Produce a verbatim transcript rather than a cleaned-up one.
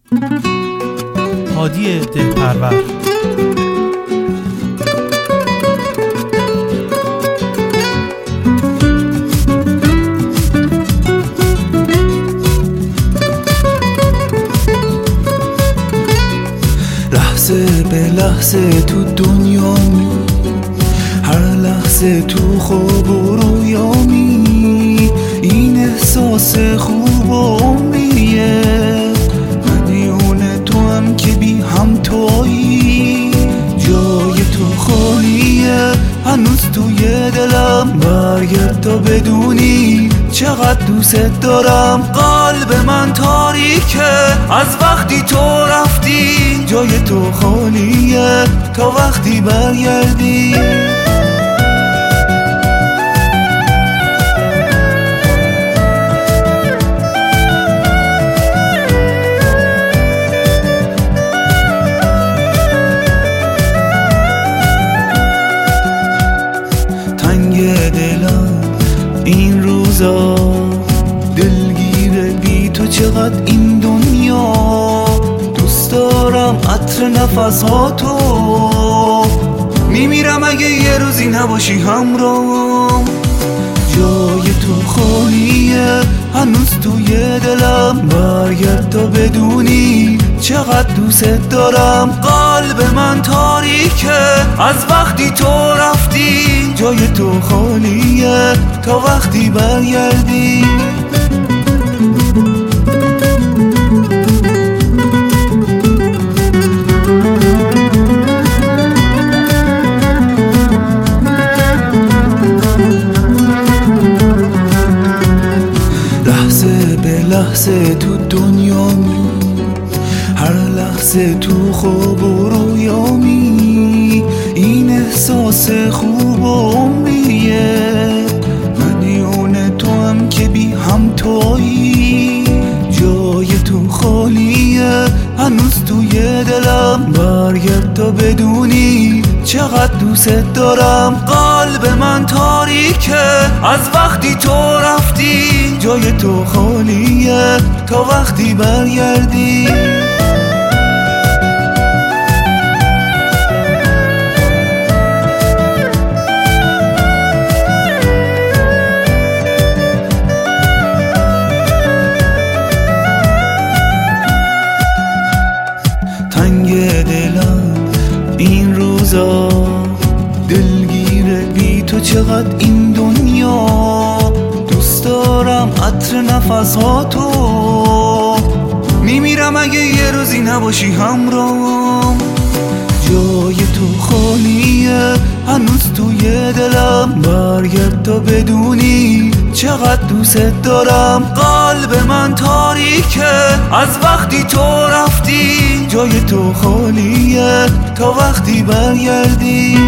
هادی دلپرور. لحظه به لحظه تو دنیامی، هر لحظه تو خواب و رویامی، این احساس خوب و عمریه، مدیون تو هم که بی همتایی، جای تو خالیه هنوز توی دلم، برگرد تا بدونی چقدر دوست دارم. قلب من تاریکه از وقتی تو رفتی، جای تو خالیه تا وقتی برگردی. تنگ دلم این روزا، دلگیره بی تو چقدر این دنیا، دوست دارم عطر نفس ها تو، میمیرم اگه یه روزی نباشی همراهم. جای تو خالیه هنوز توی دلم، برگرد تا بدونی چقدر دوست دارم. قلب من تاریکه از وقتی تو رفتی، جای تو خالیه تا وقتی برگردی. لحظه به لحظه تو دنیامی، هر لحظه تو خواب و رویامی، این احساس خوب و عمریه، مدیون تو هم که بی همتایی، جای تو خالیه هنوز توی دلم، برگرد تا بدونی چقدر دوست دارم. قلب من تاریکه از وقتی تو رفتی، جای تو خالیه تا وقتی برگردی. تنگ دلم این روزا، دلگیره بی تو چقدر این دنیا، دوست دارم عطر نفس ها تو، میمیرم اگه یه روزی نباشی همراهم. جای تو خالیه هنوز توی دلم، برگرد تا بدونی چقدر دوست دارم. قلب من تاریکه از وقتی تو رفتی، جای تو خالیه تا وقتی برگردی.